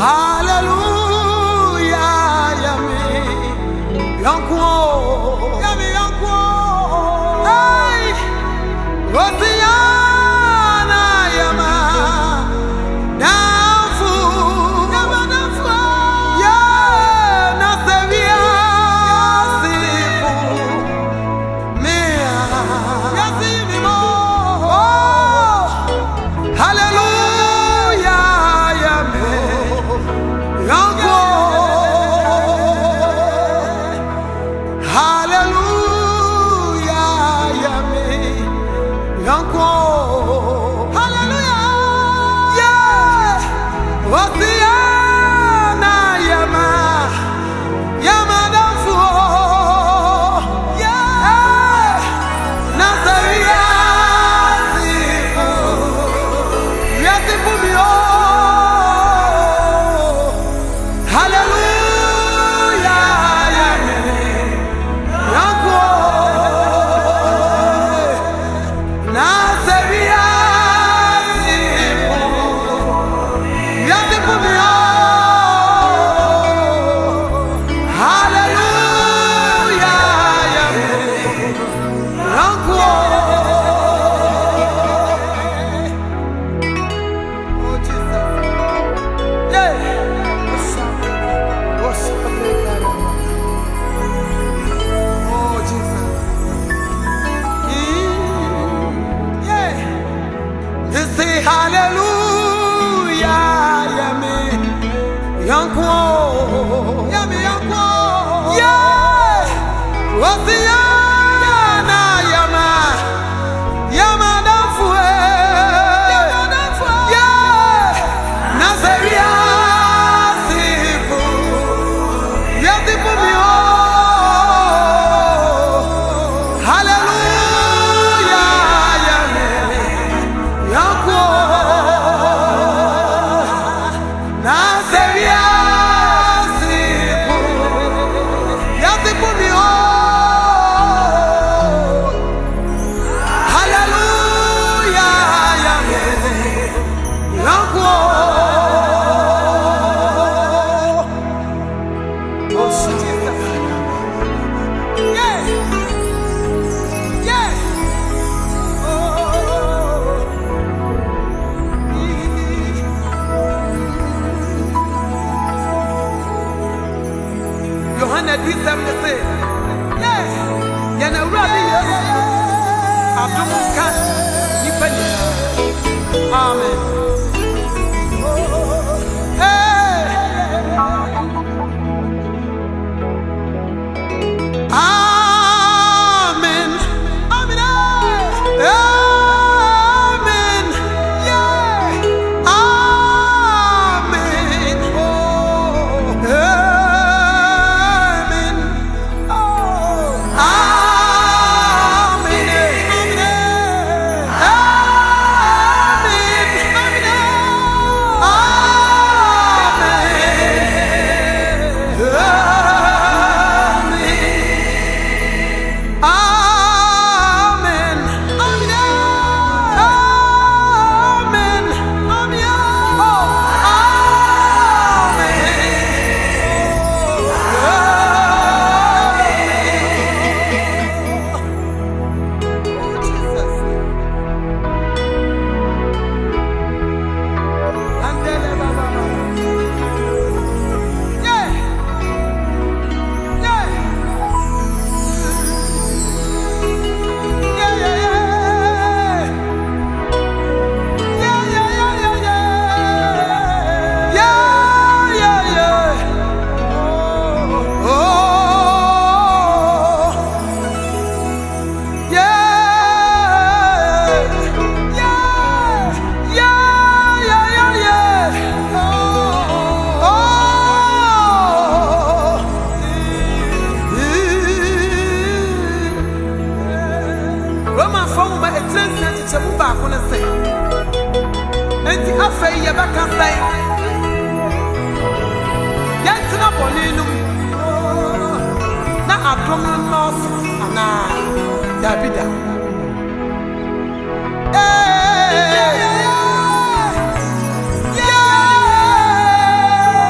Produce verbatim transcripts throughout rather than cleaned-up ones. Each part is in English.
Hallelujah, yummy, yanko, yummy, yanko. Hey, Rosiana, yama, Nafu, yama, Nafu, yeah, Nasevia, Sifu, Mea, Yasivimo, oh, hallelujah, yummy. Hallelujah, yummy, yanko. Hallelujah, yeah. Wasiana, yama, yama dafu, yeah. Nasaria, sifu, yasifu bio. Hallelujah, yummy, yanko, yummy, yanko, yeah. Wasiana, yama, yama dafu, yama dafu, yeah. Naseria, sifu, yasifu mio. Hallelujah, yummy, yanko. Yohana three seven say, yes, yana rabi yes, abdomo kan nipani. Amen. Hey. Amen. Amen. Amen. Yeah. Amen. Oh. Hey. Na adom no ana Davida. Eh, yeah, yeah,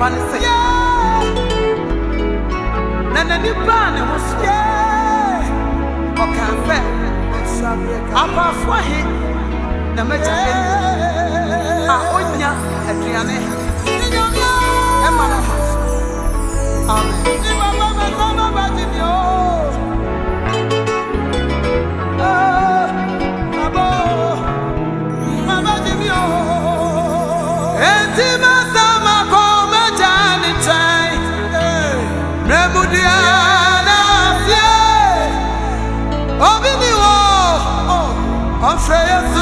bani se na na ni ba ne ho so o kan fe apa fo he na meja a onya aduane e ma na amen ni baba me sama ba ti mi o abo baba ti mi o enti ma sama ko meja ni trai memudia na fie obi ni wo on freya su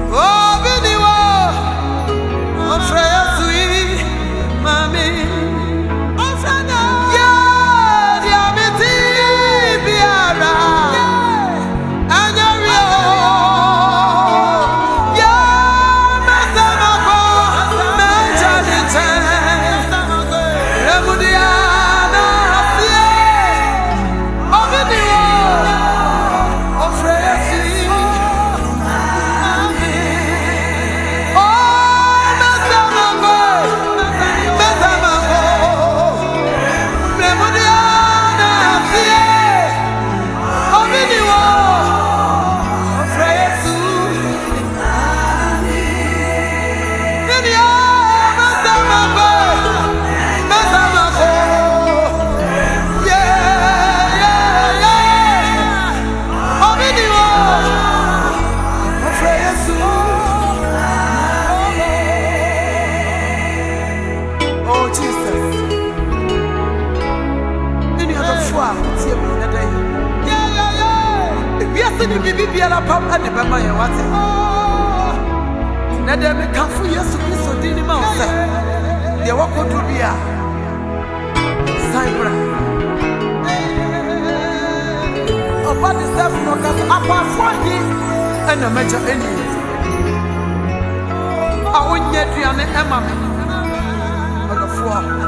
Mami ni bibi biara pam ade bema ye wate na de me kanfo Yesu Kristo din ni ma wo se de wakodo bia Cypra oba de self no ka apa for hi ana meja eni a onye duane ema me odofo